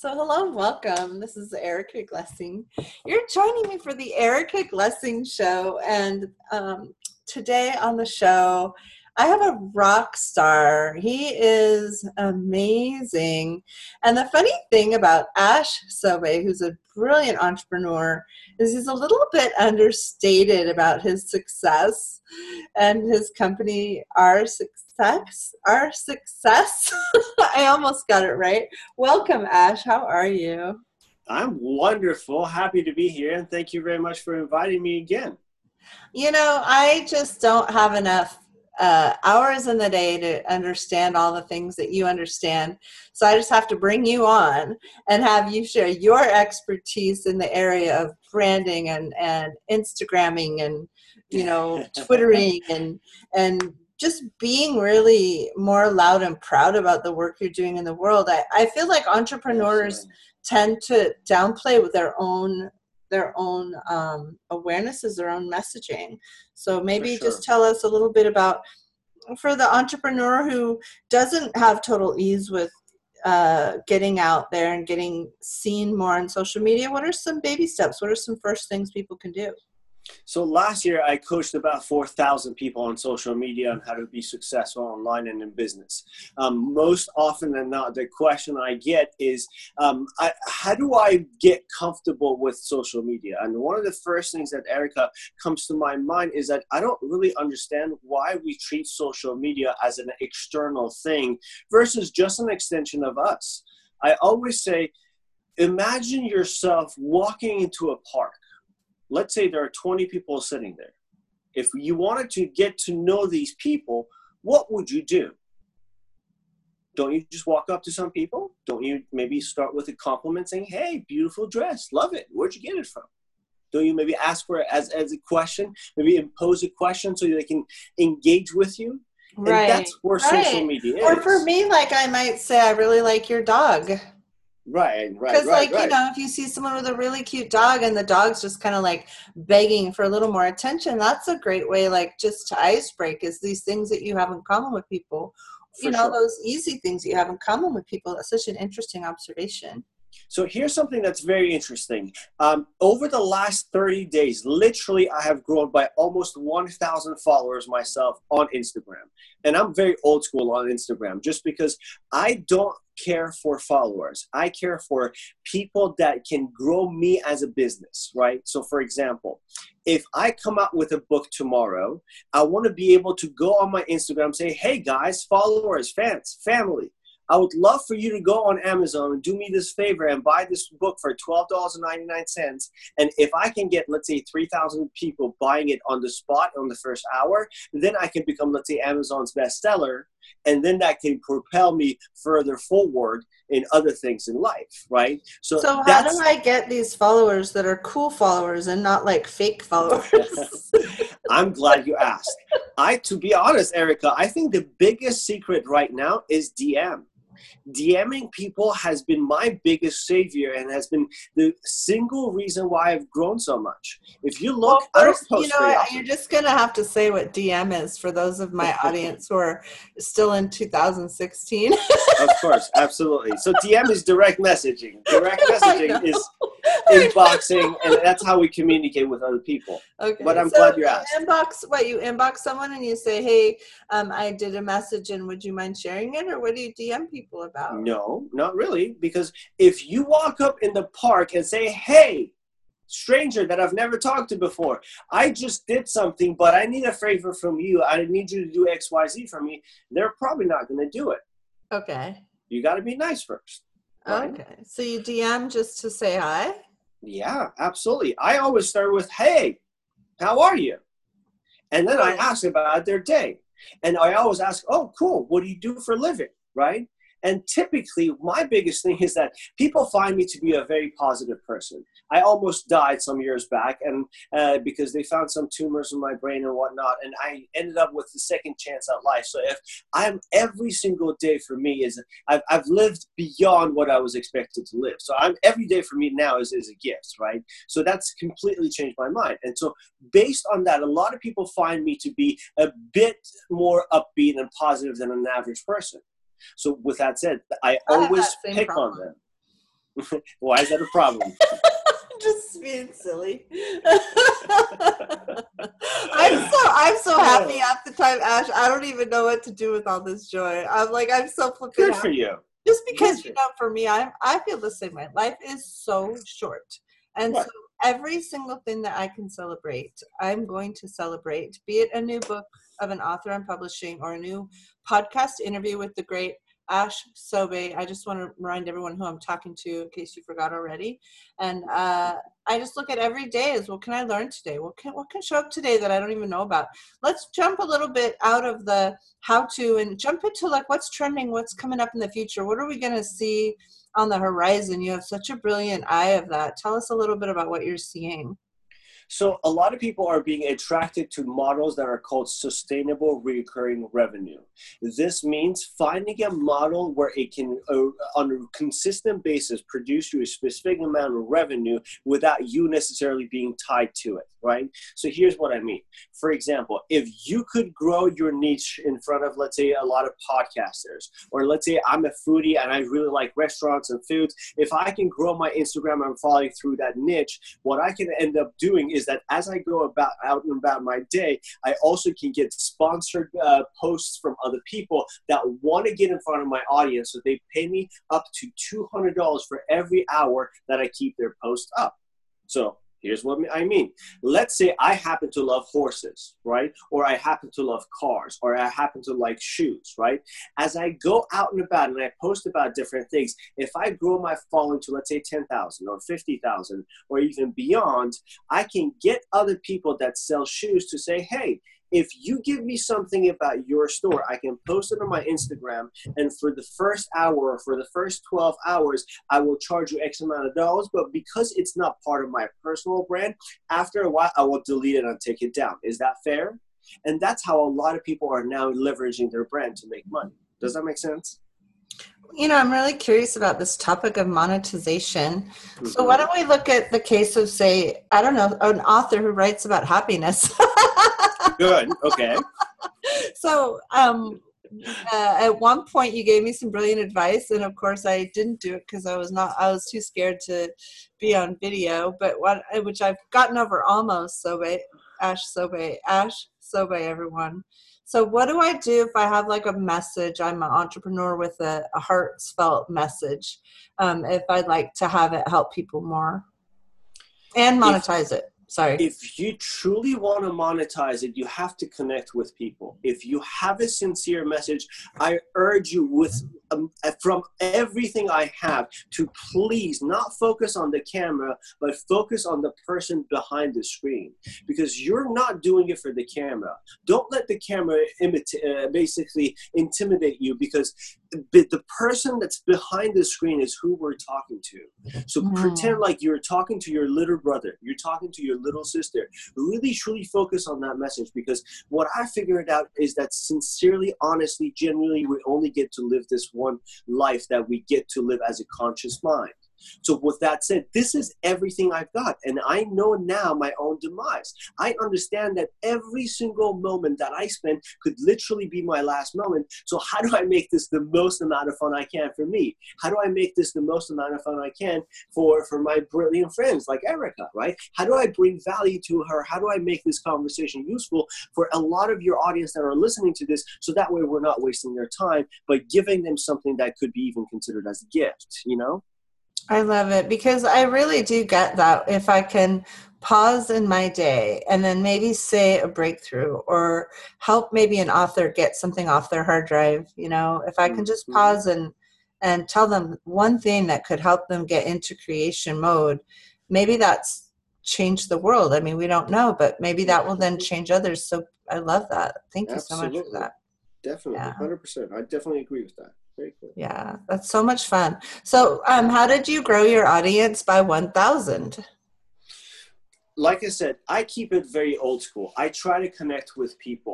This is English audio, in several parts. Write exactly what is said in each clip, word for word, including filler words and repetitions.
So hello, welcome. This is Erica Glessing. You're joining me for the Erica Glessing Show, and um, today on the show, I have a rock star. He is amazing. And the funny thing about Ash Sobe, who's a brilliant entrepreneur, is he's a little bit understated about his success and his company, Our Success. Our Success. I almost got it right. Welcome, Ash. How are you? I'm wonderful. Happy to be here. And thank you very much for inviting me again. You know, I just don't have enough uh, hours in the day to understand all the things that you understand. So I just have to bring you on and have you share your expertise in the area of branding and, and Instagramming and, you know, Twittering and, and just being really more loud and proud about the work you're doing in the world. I, I feel like entrepreneurs Absolutely. tend to downplay with their own their own um, awarenesses, their own messaging. So maybe sure. just tell us a little bit about, for the entrepreneur who doesn't have total ease with uh, getting out there and getting seen more on social media, what are some baby steps? What are some first things people can do? So last year, I coached about four thousand people on social media on how to be successful online and in business. Um, most often than not, the question I get is, um, I, how do I get comfortable with social media? And one of the first things that, Erica, comes to my mind is that I don't really understand why we treat social media as an external thing versus just an extension of us. I always say, imagine yourself walking into a park. Let's say there are twenty people sitting there. If you wanted to get to know these people, what would you do? Don't you just walk up to some people? Don't you maybe start with a compliment saying, hey, beautiful dress, love it. Where'd you get it from? Don't you maybe ask for it as, as a question, maybe impose a question so they can engage with you? Right. And that's where right. social media is. Or for me, like I might say, I really like your dog. Right, right, Because, right, like, right. you know, if you see someone with a really cute dog and the dog's just kind of like begging for a little more attention, that's a great way, like, just to ice break is these things that you have in common with people. For you know, sure. Those easy things that you have in common with people. That's such an interesting observation. So here's something that's very interesting. Um, over the last thirty days, literally, I have grown by almost one thousand followers myself on Instagram. And I'm very old school on Instagram just because I don't care for followers. I care for people that can grow me as a business, right? So for example, if I come out with a book tomorrow, I want to be able to go on my Instagram and say, hey guys, followers, fans, family, I would love for you to go on Amazon and do me this favor and buy this book for twelve dollars and ninety-nine cents. And if I can get, let's say, three thousand people buying it on the spot on the first hour, then I can become, let's say, Amazon's bestseller. And then that can propel me further forward in other things in life, right? So, so how do I get these followers that are cool followers and not like fake followers? I'm glad you asked. I, to be honest, Erica, I think the biggest secret right now is D M. DMing people has been my biggest savior and has been the single reason why I've grown so much. If you look, well, first, I don't post you know, you're just going to have to say what D M is for those of my audience who are still in two thousand sixteen. Of course, absolutely. So D M is direct messaging. Direct messaging is inboxing, and that's how we communicate with other people. Okay. But I'm so glad you asked. Inbox, what, you inbox someone and you say, hey, um, I did a message and would you mind sharing it? Or what do you D M people about? No, not really. Because if you walk up in the park and say, hey, stranger that I've never talked to before, I just did something, but I need a favor from you. I need you to do X, Y, Z for me. They're probably not going to do it. Okay. You got to be nice first. Right? Okay. So you D M just to say hi? Yeah, absolutely. I always start with, hey, how are you? And then I ask about their day. And I always ask, oh, cool. What do you do for a living? Right? And typically, my biggest thing is that people find me to be a very positive person. I almost died some years back and uh, because they found some tumors in my brain and whatnot, and I ended up with the second chance at life. So if I'm every single day for me is I've, I've lived beyond what I was expected to live. So I'm every day for me now is, is a gift, right? So that's completely changed my mind. And so based on that, a lot of people find me to be a bit more upbeat and positive than an average person. So with that said, I always pick on them. Why is that a problem? Just being silly. I'm so I'm so happy half the time, Ash. I don't even know what to do with all this joy. I'm like I'm so flipping Good happy. for you. Just because, you know, for me, I I feel the same way. Life is so short. And Right. so every single thing that I can celebrate, I'm going to celebrate, be it a new book of an author I'm publishing or a new podcast interview with the great Ash Sobey. I just want to remind everyone who I'm talking to in case you forgot already. And uh, I just look at every day as, what can I learn today? What can, what can show up today that I don't even know about? Let's jump a little bit out of the how to and jump into like what's trending, what's coming up in the future. What are we going to see on the horizon? You have such a brilliant eye of that. Tell us a little bit about what you're seeing. So a lot of people are being attracted to models that are called sustainable recurring revenue. This means finding a model where it can, uh, on a consistent basis, produce you a specific amount of revenue without you necessarily being tied to it, right? So here's what I mean. For example, if you could grow your niche in front of, let's say, a lot of podcasters, or let's say I'm a foodie and I really like restaurants and foods, if I can grow my Instagram and following through that niche, what I can end up doing is that as I go about out and about my day, I also can get sponsored uh, posts from other people that want to get in front of my audience. So they pay me up to two hundred dollars for every hour that I keep their post up. So here's what I mean. Let's say I happen to love horses, right? Or I happen to love cars, or I happen to like shoes, right? As I go out and about and I post about different things, if I grow my following to, let's say, ten thousand or fifty thousand or even beyond, I can get other people that sell shoes to say, hey, if you give me something about your store, I can post it on my Instagram, and for the first hour or for the first twelve hours, I will charge you X amount of dollars. But because it's not part of my personal brand, after a while, I will delete it and take it down. Is that fair? And that's how a lot of people are now leveraging their brand to make money. Does that make sense? You know, I'm really curious about this topic of monetization. Mm-hmm. So why don't we look at the case of, say, I don't know, an author who writes about happiness. Good. Okay. So um, uh, at one point you gave me some brilliant advice, and of course I didn't do it because I was not, I was too scared to be on video, but what, which I've gotten over almost. Sobey, Ash Sobey, Ash Sobey, everyone. So what do I do if I have like a message? I'm an entrepreneur with a, a heartfelt message. Um, if I'd like to have it help people more and monetize if, it. Sorry. If you truly want to monetize it, you have to connect with people. If you have a sincere message, I urge you with um, from everything I have to please not focus on the camera, but focus on the person behind the screen, because you're not doing it for the camera. Don't let the camera imita- uh, basically intimidate you, because the person that's behind the screen is who we're talking to. So mm. pretend like you're talking to your little brother, you're talking to your little sister. Really truly focus on that message, because what I figured out is that sincerely, honestly, genuinely, we only get to live this one life that we get to live as a conscious mind. So with that said, this is everything I've got. And I know now my own demise. I understand that every single moment that I spend could literally be my last moment. So how do I make this the most amount of fun I can for me? How do I make this the most amount of fun I can for, for my brilliant friends like Erica, right? How do I bring value to her? How do I make this conversation useful for a lot of your audience that are listening to this, so that way we're not wasting their time, but giving them something that could be even considered as a gift, you know? I love it, because I really do get that. If I can pause in my day and then maybe say a breakthrough or help maybe an author get something off their hard drive, you know, if I can just pause and, and tell them one thing that could help them get into creation mode, maybe that's changed the world. I mean, we don't know, but maybe that will then change others. So I love that. Thank Absolutely. you so much for that. Definitely. Yeah. one hundred percent. I definitely agree with that. Very cool. Yeah, that's so much fun. So um, how did you grow your audience by one thousand? Like I said, I keep it very old school. I try to connect with people.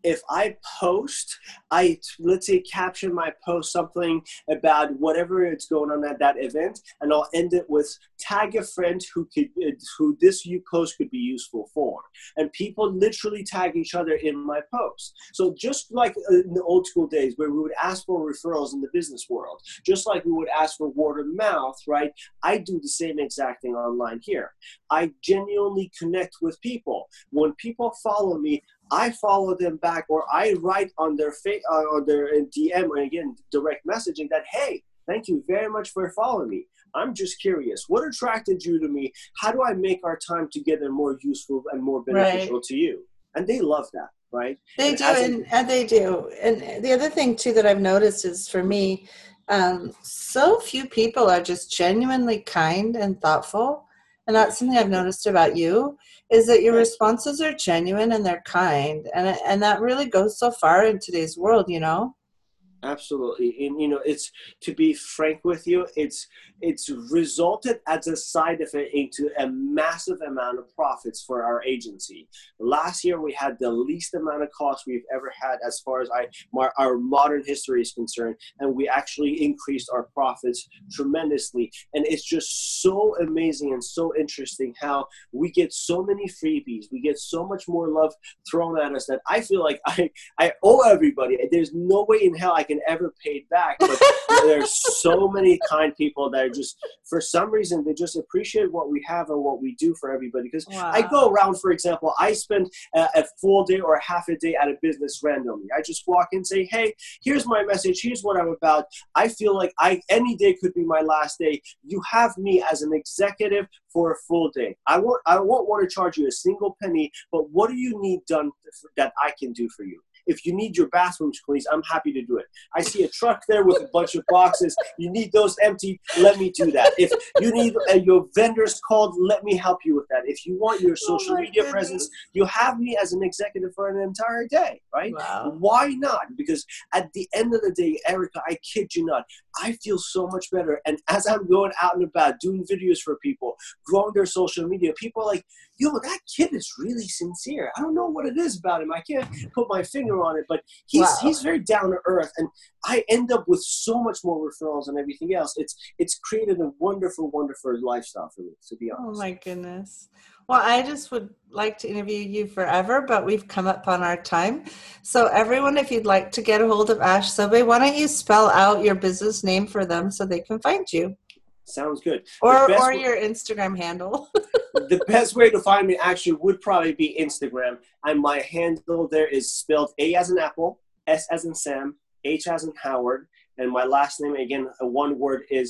if I post, I let's say caption my post something about whatever it's going on at that event, and I'll end it with tag a friend who could who this you post could be useful for. And people literally tag each other in my post. So just like in the old school days where we would ask for referrals in the business world, just like we would ask for word of mouth, right? I do the same exact thing online here. I genuinely connect with people. When people follow me, I follow them back, or I write on their fa- uh, on their D M, or again, direct messaging that, hey, thank you very much for following me. I'm just curious. What attracted you to me? How do I make our time together more useful and more beneficial Right. to you? And they love that, right? They And do, as and, and they do. And the other thing too that I've noticed is, for me, um, so few people are just genuinely kind and thoughtful. And that's something I've noticed about you, is that your Right. responses are genuine and they're kind. And, and that really goes so far in today's world, you know? Absolutely. And, you know, it's, to be frank with you, it's, it's resulted as a side effect into a massive amount of profits for our agency. Last year, we had the least amount of costs we've ever had as far as I, my, our modern history is concerned. And we actually increased our profits tremendously. And it's just so amazing and so interesting how we get so many freebies. We get so much more love thrown at us that I feel like I, I owe everybody. There's no way in hell I can ever pay it back, but there's so many kind people that are just, for some reason, they just appreciate what we have and what we do for everybody. Because Wow. I go around, for example, I spend a, a full day or a half a day at a business randomly. I just walk in and say, hey, here's my message, here's what I'm about. I feel like I any day could be my last day. You have me as an executive for a full day. I won't, I won't want to charge you a single penny, but what do you need done that I can do for you? If you need your bathrooms cleaned, I'm happy to do it. I see a truck there with a bunch of boxes. You need those emptied, let me do that. If you need uh, your vendors called, let me help you with that. If you want your social Oh my media goodness. presence, you have me as an executive for an entire day, right? Wow. Why not? Because at the end of the day, Erica, I kid you not, I feel so much better. And as I'm going out and about doing videos for people, growing their social media, people are like, yo, that kid is really sincere. I don't know what it is about him. I can't put my finger on it, but he's Wow. he's very down to earth, and I end up with so much more referrals and everything else. It's it's created a wonderful, wonderful lifestyle for me, to be honest. Oh my goodness. Well, I just would like to interview you forever, but we've come up on our time. So everyone, if you'd like to get a hold of Ash Sobey, why don't you spell out your business name for them so they can find you? Sounds good. Or The best or w- your Instagram handle. the best way to find me actually would probably be Instagram. And my handle there is spelled A as in Apple, S as in Sam, H as in Howard, and my last name, again, a one word, is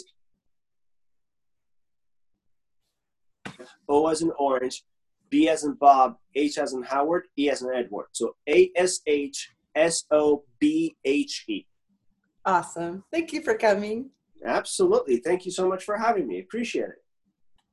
O as in Orange, B as in Bob, H as in Howard, E as in Edward. So A S H S O B H E. Awesome. Thank you for coming. Absolutely. Thank you so much for having me. Appreciate it.